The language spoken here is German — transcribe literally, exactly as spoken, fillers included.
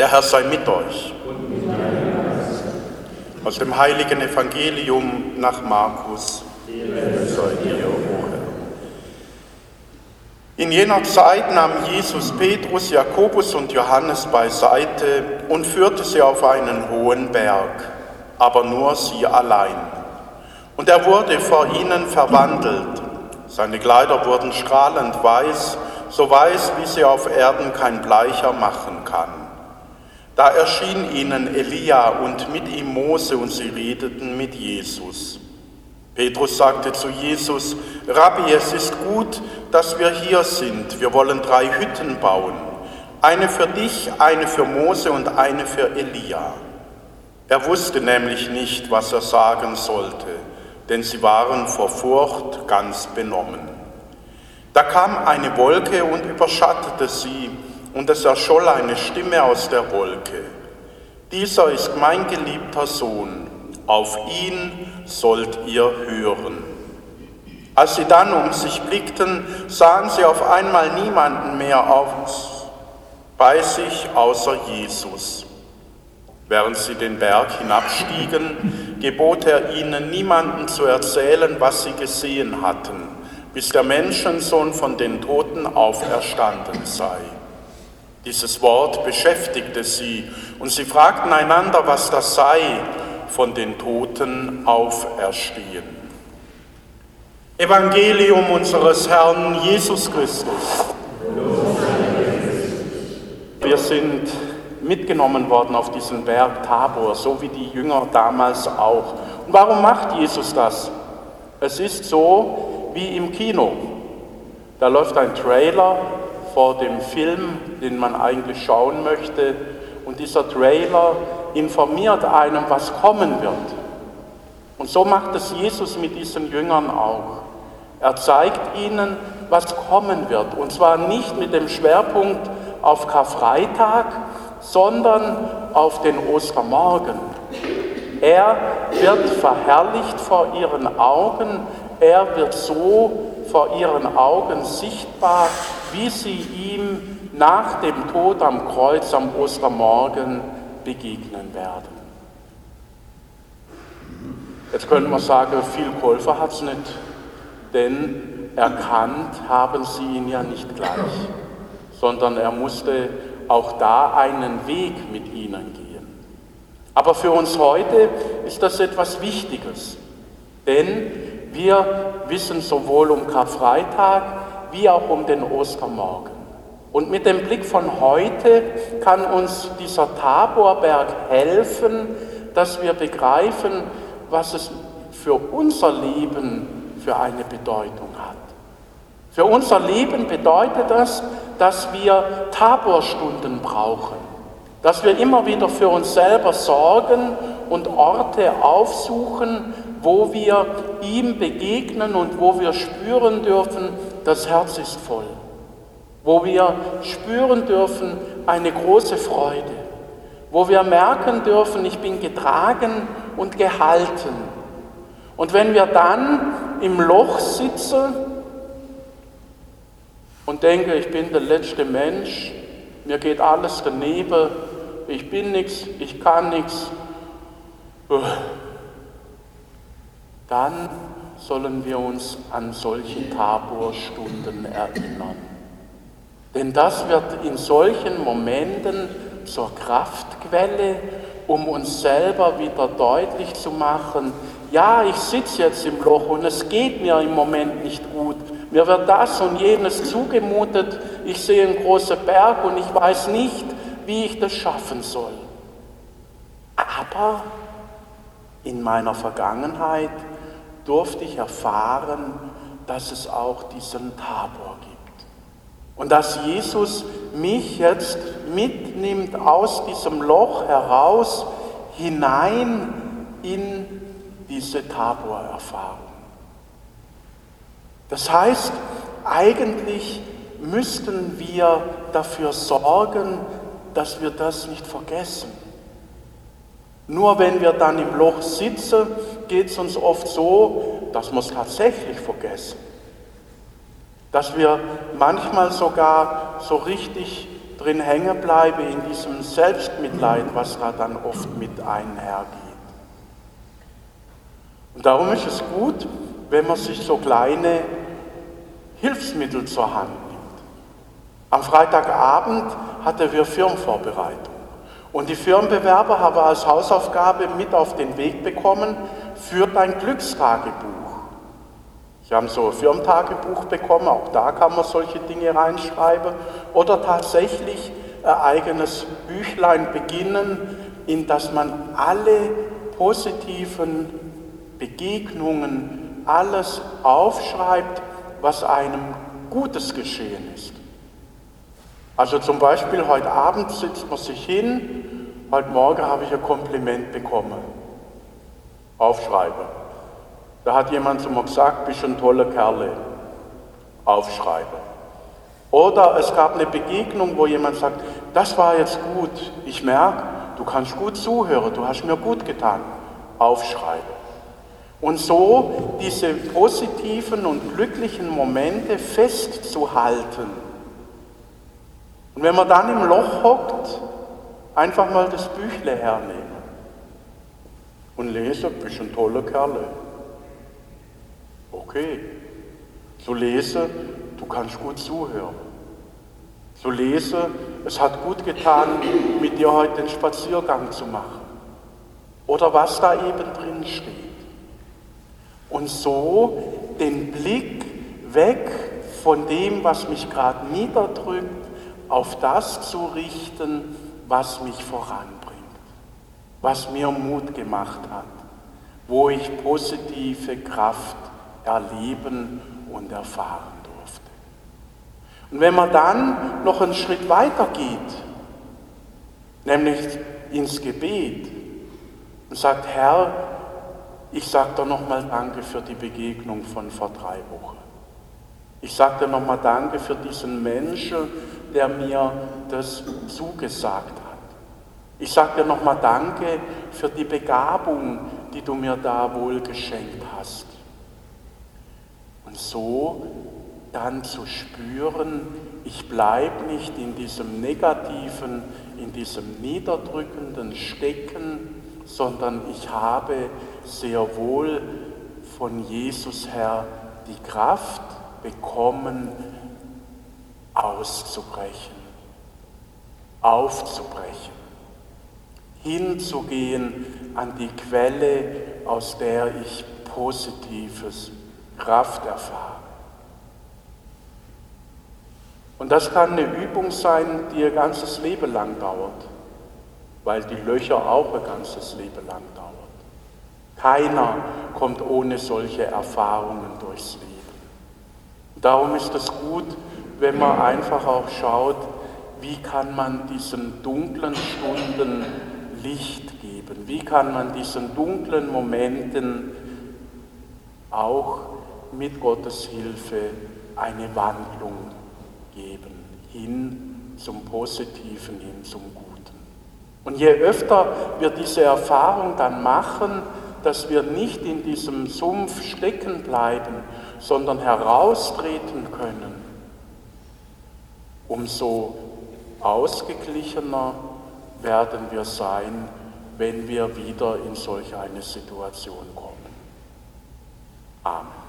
Der Herr sei mit euch. Aus dem heiligen Evangelium nach Markus. Ehre sei dir, o Herr. In jener Zeit nahm Jesus Petrus, Jakobus und Johannes beiseite und führte sie auf einen hohen Berg, aber nur sie allein. Und er wurde vor ihnen verwandelt. Seine Kleider wurden strahlend weiß, so weiß, wie sie auf Erden kein Bleicher machen kann. Da erschien ihnen Elia und mit ihm Mose, und sie redeten mit Jesus. Petrus sagte zu Jesus: Rabbi, es ist gut, dass wir hier sind. Wir wollen drei Hütten bauen. Eine für dich, eine für Mose und eine für Elia. Er wusste nämlich nicht, was er sagen sollte, denn sie waren vor Furcht ganz benommen. Da kam eine Wolke und überschattete sie, und es erscholl eine Stimme aus der Wolke: Dieser ist mein geliebter Sohn, auf ihn sollt ihr hören. Als sie dann um sich blickten, sahen sie auf einmal niemanden mehr auf, bei sich außer Jesus. Während sie den Berg hinabstiegen, gebot er ihnen, niemanden zu erzählen, was sie gesehen hatten, bis der Menschensohn von den Toten auferstanden sei. Dieses Wort beschäftigte sie, und sie fragten einander, was das sei, von den Toten auferstehen. Evangelium unseres Herrn Jesus Christus. Wir sind mitgenommen worden auf diesen Berg Tabor, so wie die Jünger damals auch. Und warum macht Jesus das? Es ist so wie im Kino. Da läuft ein Trailer vor dem Film, den man eigentlich schauen möchte, und dieser Trailer informiert einem, was kommen wird. Und so macht es Jesus mit diesen Jüngern auch. Er zeigt ihnen, was kommen wird, und zwar nicht mit dem Schwerpunkt auf Karfreitag, sondern auf den Ostermorgen. Er wird verherrlicht vor ihren Augen, er wird so vor ihren Augen sichtbar, wie sie ihm nach dem Tod am Kreuz am Ostermorgen begegnen werden. Jetzt könnte man sagen, viel geholfen hat es nicht, denn erkannt haben sie ihn ja nicht gleich, sondern er musste auch da einen Weg mit ihnen gehen. Aber für uns heute ist das etwas Wichtiges, denn wir wissen sowohl um Karfreitag wie auch um den Ostermorgen. Und mit dem Blick von heute kann uns dieser Taborberg helfen, dass wir begreifen, was es für unser Leben für eine Bedeutung hat. Für unser Leben bedeutet das, dass wir Taborstunden brauchen, dass wir immer wieder für uns selber sorgen und Orte aufsuchen, wo wir ihm begegnen und wo wir spüren dürfen, das Herz ist voll, wo wir spüren dürfen eine große Freude, wo wir merken dürfen, ich bin getragen und gehalten. Und wenn wir dann im Loch sitzen und denken, ich bin der letzte Mensch, mir geht alles daneben, ich bin nichts, ich kann nichts, dann sollen wir uns an solche Taborstunden erinnern. Denn das wird in solchen Momenten zur Kraftquelle, um uns selber wieder deutlich zu machen, ja, ich sitze jetzt im Loch und es geht mir im Moment nicht gut. Mir wird das und jenes zugemutet, ich sehe einen großen Berg und ich weiß nicht, wie ich das schaffen soll. Aber in meiner Vergangenheit durfte ich erfahren, dass es auch diesen Tabor gibt. Und dass Jesus mich jetzt mitnimmt aus diesem Loch heraus, hinein in diese Tabor-Erfahrung. Das heißt, eigentlich müssten wir dafür sorgen, dass wir das nicht vergessen. Nur wenn wir dann im Loch sitzen, geht es uns oft so, dass wir es tatsächlich vergessen. Dass wir manchmal sogar so richtig drin hängen bleibe, in diesem Selbstmitleid, was da dann oft mit einhergeht. Und darum ist es gut, wenn man sich so kleine Hilfsmittel zur Hand nimmt. Am Freitagabend hatten wir Firmenvorbereitung. Und die Firmenbewerber haben als Hausaufgabe mit auf den Weg bekommen, führt ein Glückstagebuch. Sie haben so ein Firmentagebuch bekommen, auch da kann man solche Dinge reinschreiben. Oder tatsächlich ein eigenes Büchlein beginnen, in das man alle positiven Begegnungen, alles aufschreibt, was einem Gutes geschehen ist. Also zum Beispiel heute Abend sitzt man sich hin, heute Morgen habe ich ein Kompliment bekommen. Aufschreiben. Da hat jemand zu mir gesagt, bist ein toller Kerl. Aufschreiben. Oder es gab eine Begegnung, wo jemand sagt, das war jetzt gut, ich merke, du kannst gut zuhören, du hast mir gut getan. Aufschreiben. Und so diese positiven und glücklichen Momente festzuhalten. Und wenn man dann im Loch hockt, einfach mal das Büchle hernehmen und lesen, bist ein toller Kerl. Okay. So lesen, du kannst gut zuhören. So lesen, es hat gut getan, mit dir heute den Spaziergang zu machen. Oder was da eben drin steht. Und so den Blick weg von dem, was mich gerade niederdrückt, auf das zu richten, was mich voranbringt, was mir Mut gemacht hat, wo ich positive Kraft erleben und erfahren durfte. Und wenn man dann noch einen Schritt weiter geht, nämlich ins Gebet und sagt, Herr, ich sage dir nochmal Danke für die Begegnung von vor drei Wochen. Ich sage dir nochmal Danke für diesen Menschen, der mir das zugesagt hat. Ich sage dir nochmal Danke für die Begabung, die du mir da wohl geschenkt hast. Und so dann zu spüren, ich bleibe nicht in diesem negativen, in diesem niederdrückenden Stecken, sondern ich habe sehr wohl von Jesus her die Kraft bekommen, auszubrechen, aufzubrechen, hinzugehen an die Quelle, aus der ich positives Kraft erfahre. Und das kann eine Übung sein, die ihr ganzes Leben lang dauert, weil die Löcher auch ein ganzes Leben lang dauern. Keiner kommt ohne solche Erfahrungen durchs Leben. Darum ist es gut, wenn man einfach auch schaut, wie kann man diesen dunklen Stunden Licht geben? Wie kann man diesen dunklen Momenten auch mit Gottes Hilfe eine Wandlung geben, hin zum Positiven, hin zum Guten. Und je öfter wir diese Erfahrung dann machen, dass wir nicht in diesem Sumpf stecken bleiben, sondern heraustreten können, umso ausgeglichener werden wir sein, wenn wir wieder in solch eine Situation kommen. Amen.